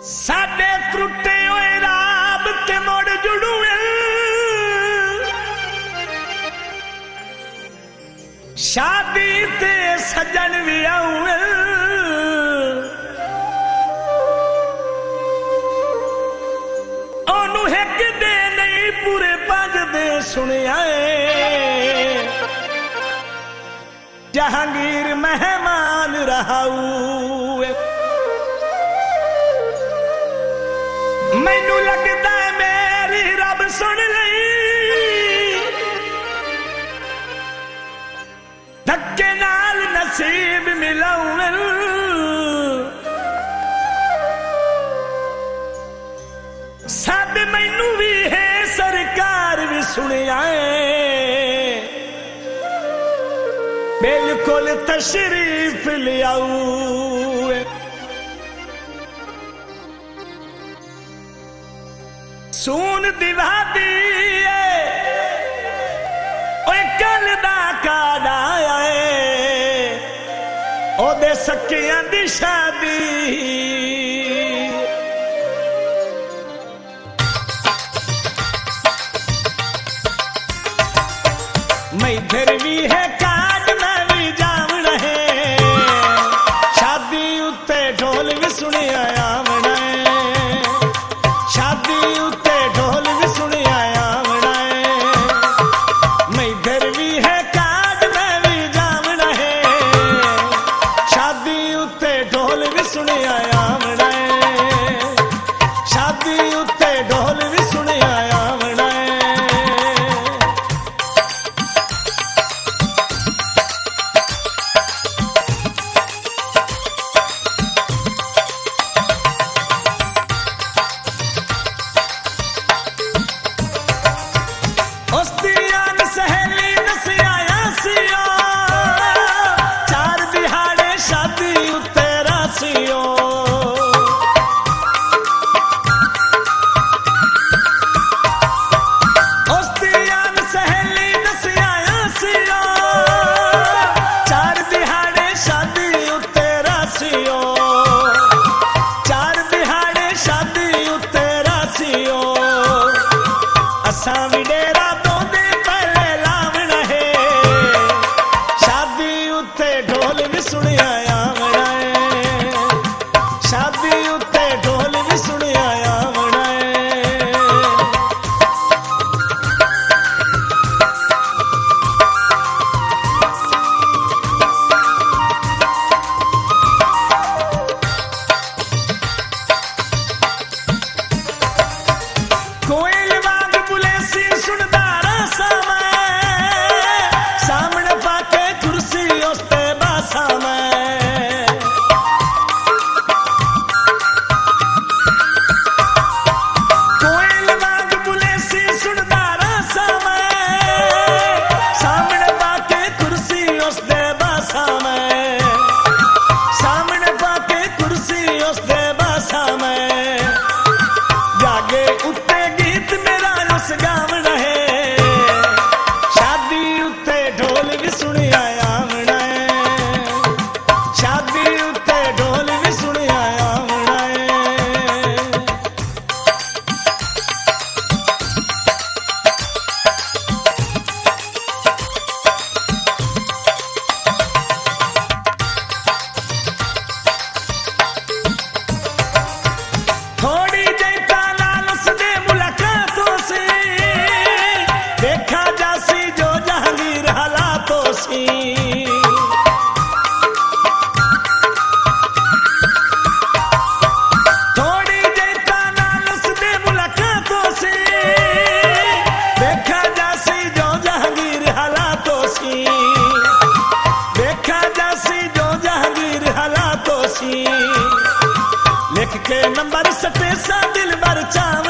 साडे त्रुटे होए राब ते मुड़ जुड़ुए शादी ते सजन भी आउए ओनू एक दे नहीं पूरे पांच दे सुनिया जहांगीर मेहमान रहाऊ मैनू लगता है मेरी रब सुन लई धक्के नाल नसीब मिलाऊ साद मैनू भी है सरकार भी सुनिया बिल्कुल तशरीफ लियाऊ सून दिवा दी कल दा कादा ओदे सकियां दी शादी मैं इधर भी है काज मैं भी जाम रहे शादी उत्ते ढोल भी सुने आया शादी उत्ते ढोल भी सुने आया मैं इधर भी है काज मैं भी जाम रहे शादी उत्ते ढोल भी सुने आया शादी उत्ते ढोल भी सुने आया लिख के नंबर सटे सा दिल भर चाव